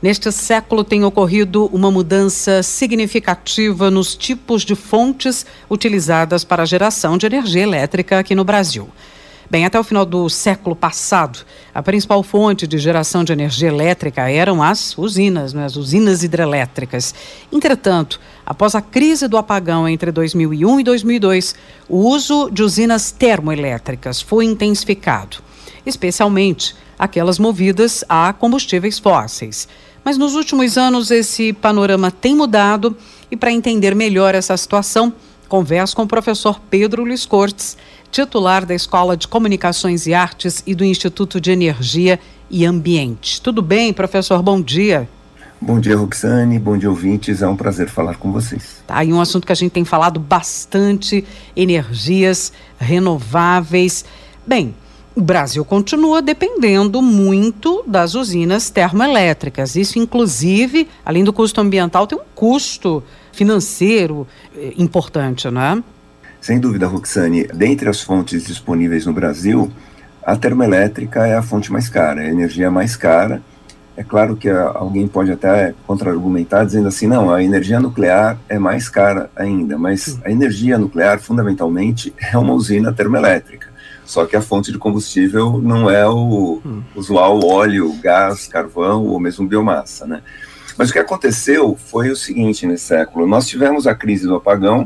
Neste século tem ocorrido uma mudança significativa nos tipos de fontes utilizadas para a geração de energia elétrica aqui no Brasil. Bem, até o final do século passado, a principal fonte de geração de energia elétrica eram as usinas, as usinas hidrelétricas. Entretanto, após a crise do apagão entre 2001 e 2002, o uso de usinas termoelétricas foi intensificado, especialmente aquelas movidas a combustíveis fósseis. Mas nos últimos anos esse panorama tem mudado e para entender melhor essa situação, converso com o professor Pedro Luiz Cortes, titular da Escola de Comunicações e Artes e do Instituto de Energia e Ambiente. Tudo bem, professor? Bom dia. Bom dia, Roxane. Bom dia, ouvintes. É um prazer falar com vocês. Tá, e um assunto que a gente tem falado bastante, energias renováveis. Bem, o Brasil continua dependendo muito das usinas termoelétricas. Isso, inclusive, além do custo ambiental, tem um custo financeiro importante, né? Sem dúvida, Roxane. Dentre as fontes disponíveis no Brasil, a termoelétrica é a fonte mais cara, é a energia mais cara. É claro que alguém pode até contra-argumentar dizendo assim, não, a energia nuclear é mais cara ainda, mas a energia nuclear, fundamentalmente, é uma usina termoelétrica. Só que a fonte de combustível não é o usual óleo, gás, carvão ou mesmo biomassa, né? Mas o que aconteceu foi o seguinte nesse século. Nós tivemos a crise do apagão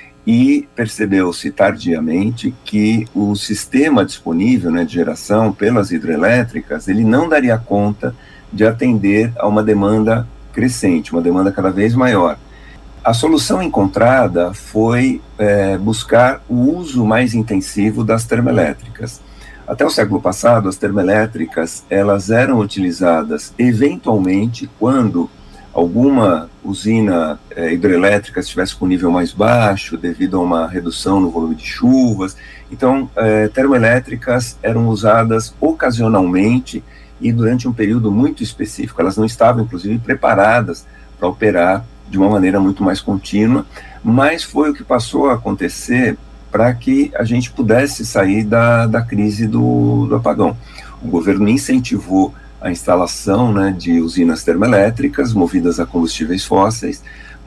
e percebeu-se tardiamente que o sistema disponível, né, de geração pelas hidrelétricas, ele não daria conta de atender a uma demanda crescente, uma demanda cada vez maior. A solução encontrada foi buscar o uso mais intensivo das termoelétricas. Até o século passado, as termoelétricas elas eram utilizadas eventualmente quando alguma usina hidrelétrica estivesse com nível mais baixo devido a uma redução no volume de chuvas. Então, termoelétricas eram usadas ocasionalmente e durante um período muito específico. Elas não estavam, inclusive, preparadas para operar de uma maneira muito mais contínua, mas foi o que passou a acontecer para que a gente pudesse sair da crise do apagão. O governo incentivou a instalação, né, de usinas termoelétricas movidas a combustíveis fósseis,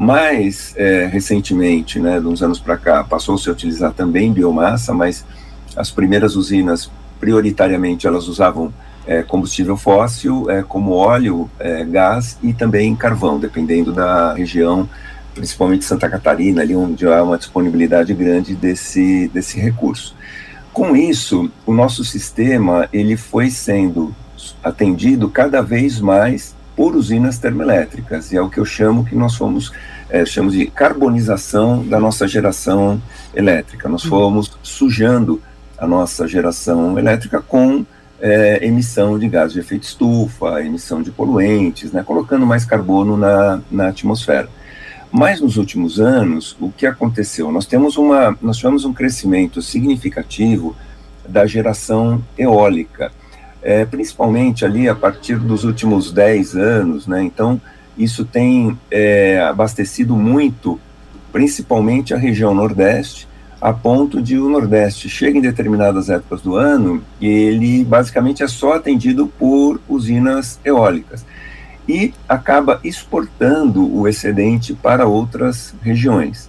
mas recentemente, né, de uns anos para cá, passou-se a utilizar também biomassa, mas as primeiras usinas, prioritariamente, elas usavam combustível fóssil, como óleo, gás e também carvão, dependendo da região, principalmente Santa Catarina, ali onde há uma disponibilidade grande desse recurso. Com isso, o nosso sistema ele foi sendo atendido cada vez mais por usinas termoelétricas, e é o que eu chamo que nós fomos, chamamos de carbonização da nossa geração elétrica. Nós fomos sujando a nossa geração elétrica com emissão de gases de efeito estufa, emissão de poluentes, né, colocando mais carbono na atmosfera. Mas nos últimos anos, o que aconteceu? Nós tivemos um crescimento significativo da geração eólica, principalmente ali a partir dos últimos 10 anos, né? Então isso tem abastecido muito, principalmente a região Nordeste, a ponto de o Nordeste chega em determinadas épocas do ano e ele basicamente é só atendido por usinas eólicas e acaba exportando o excedente para outras regiões.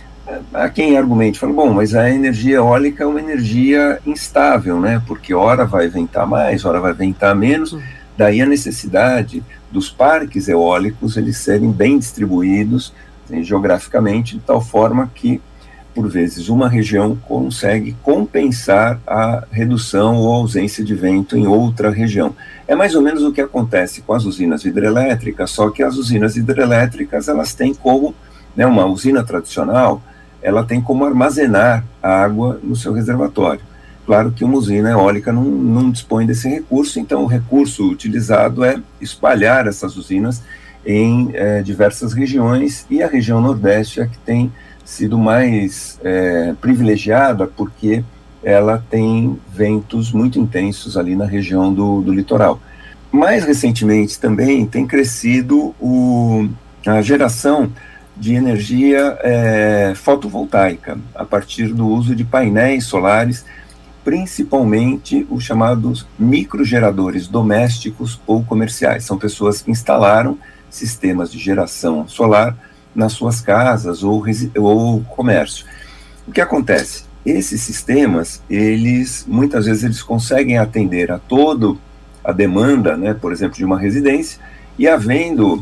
Há quem argumente, fala, bom, mas a energia eólica é uma energia instável, né? Porque ora vai ventar mais, ora vai ventar menos, daí a necessidade dos parques eólicos eles serem bem distribuídos, assim, geograficamente, de tal forma que por vezes uma região consegue compensar a redução ou ausência de vento em outra região. É mais ou menos o que acontece com as usinas hidrelétricas, só que as usinas hidrelétricas, elas têm como, né, uma usina tradicional, ela tem como armazenar a água no seu reservatório. Claro que uma usina eólica não dispõe desse recurso, então o recurso utilizado é espalhar essas usinas em diversas regiões, e a região Nordeste é que tem sido mais privilegiada porque ela tem ventos muito intensos ali na região do litoral. Mais recentemente também tem crescido a geração de energia fotovoltaica a partir do uso de painéis solares principalmente os chamados microgeradores domésticos ou comerciais. São pessoas que instalaram sistemas de geração solar nas suas casas ou comércio. O que acontece? Esses sistemas, muitas vezes eles conseguem atender a toda a demanda, né, por exemplo, de uma residência, e havendo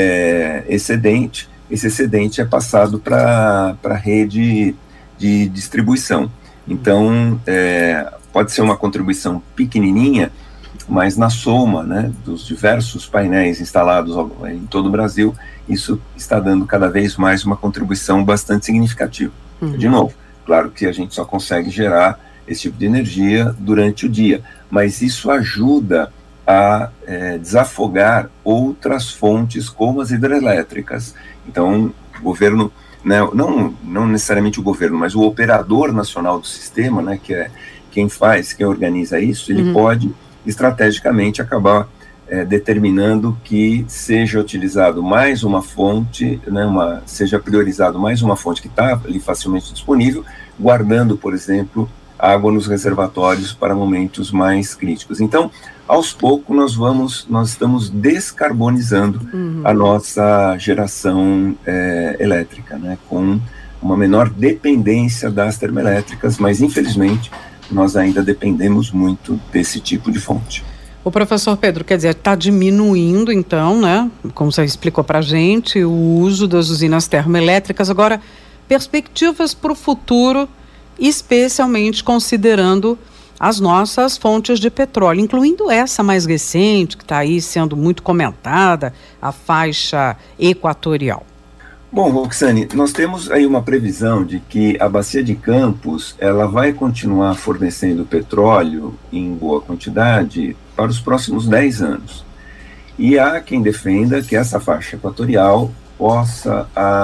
excedente, esse excedente é passado para a rede de distribuição. Então, pode ser uma contribuição pequenininha, mas na soma, né, dos diversos painéis instalados em todo o Brasil, isso está dando cada vez mais uma contribuição bastante significativa. De novo, claro que a gente só consegue gerar esse tipo de energia durante o dia, mas isso ajuda a desafogar outras fontes como as hidrelétricas. Então, o governo, né, não necessariamente o governo, mas o operador nacional do sistema, né, que é quem organiza isso, ele pode estrategicamente acabar determinando que seja utilizado mais uma fonte, né, seja priorizado mais uma fonte que está ali facilmente disponível, guardando, por exemplo, água nos reservatórios para momentos mais críticos. Então, aos poucos, nós estamos descarbonizando a nossa geração elétrica, né, com uma menor dependência das termoelétricas, mas, infelizmente, nós ainda dependemos muito desse tipo de fonte. O professor Pedro, quer dizer, está diminuindo, então, né, como você explicou para a gente, o uso das usinas termoelétricas. Agora, perspectivas para o futuro, especialmente considerando as nossas fontes de petróleo, incluindo essa mais recente, que está aí sendo muito comentada, a faixa equatorial. Bom, Roxane, nós temos aí uma previsão de que a Bacia de Campos ela vai continuar fornecendo petróleo em boa quantidade para os próximos 10 anos. E há quem defenda que essa faixa equatorial possa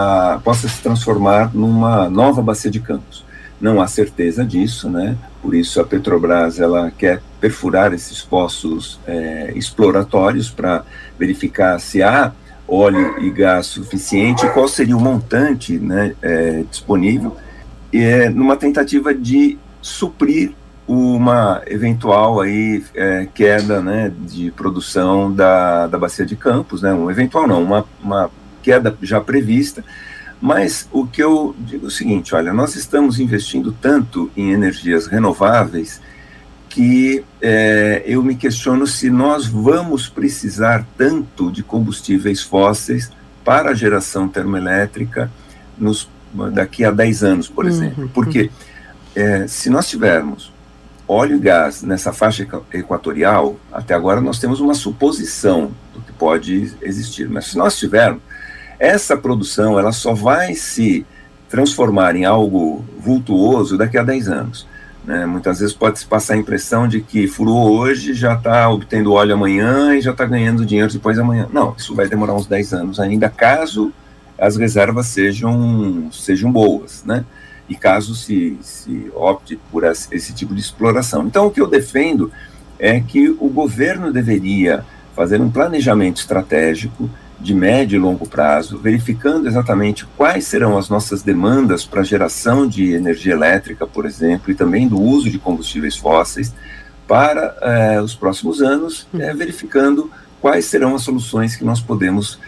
se transformar numa nova Bacia de Campos. Não há certeza disso, né? Por isso a Petrobras ela quer perfurar esses poços exploratórios para verificar se há óleo e gás suficiente, qual seria o montante, né, disponível, numa tentativa de suprir uma eventual aí, queda, né, de produção da Bacia de Campos, né, uma queda já prevista. Mas o que eu digo é o seguinte, olha, nós estamos investindo tanto em energias renováveis que eu me questiono se nós vamos precisar tanto de combustíveis fósseis para a geração termoelétrica daqui a 10 anos, por exemplo. Porque se nós tivermos óleo e gás nessa faixa equatorial, até agora nós temos uma suposição do que pode existir, mas se nós tivermos, essa produção ela só vai se transformar em algo vultuoso daqui a 10 anos. Né? Muitas vezes pode se passar a impressão de que furou hoje, já está obtendo óleo amanhã e já está ganhando dinheiro depois de amanhã. Não, isso vai demorar uns 10 anos ainda, caso as reservas sejam boas, né? E caso se opte por esse tipo de exploração. Então, o que eu defendo é que o governo deveria fazer um planejamento estratégico de médio e longo prazo, verificando exatamente quais serão as nossas demandas para a geração de energia elétrica, por exemplo, e também do uso de combustíveis fósseis para os próximos anos, verificando quais serão as soluções que nós podemos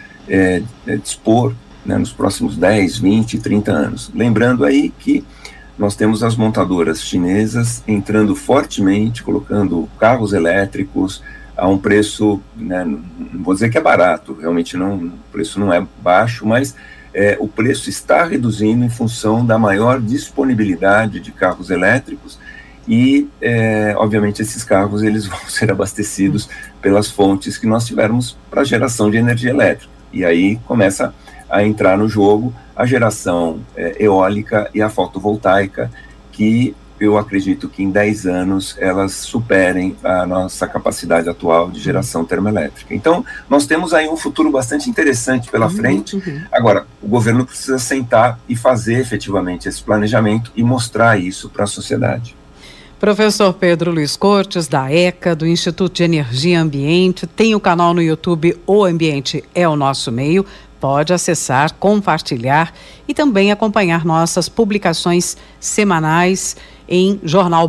dispor, né, nos próximos 10, 20, 30 anos. Lembrando aí que nós temos as montadoras chinesas entrando fortemente, colocando carros elétricos a um preço, né, não vou dizer que é barato, realmente o preço não é baixo, mas o preço está reduzindo em função da maior disponibilidade de carros elétricos e, obviamente, esses carros eles vão ser abastecidos pelas fontes que nós tivermos para geração de energia elétrica. E aí começa a entrar no jogo a geração eólica e a fotovoltaica, que eu acredito que em 10 anos elas superem a nossa capacidade atual de geração termoelétrica. Então, nós temos aí um futuro bastante interessante pela frente. Agora, o governo precisa sentar e fazer efetivamente esse planejamento e mostrar isso para a sociedade. Professor Pedro Luiz Cortes, da ECA, do Instituto de Energia e Ambiente, tem o canal no YouTube O Ambiente é o Nosso Meio. Pode acessar, compartilhar e também acompanhar nossas publicações semanais em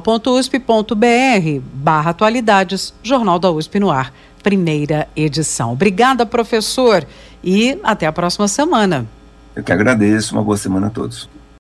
jornal.usp.br/atualidades, Jornal da USP no Ar, primeira edição. Obrigada, professor, e até a próxima semana. Eu que agradeço, uma boa semana a todos.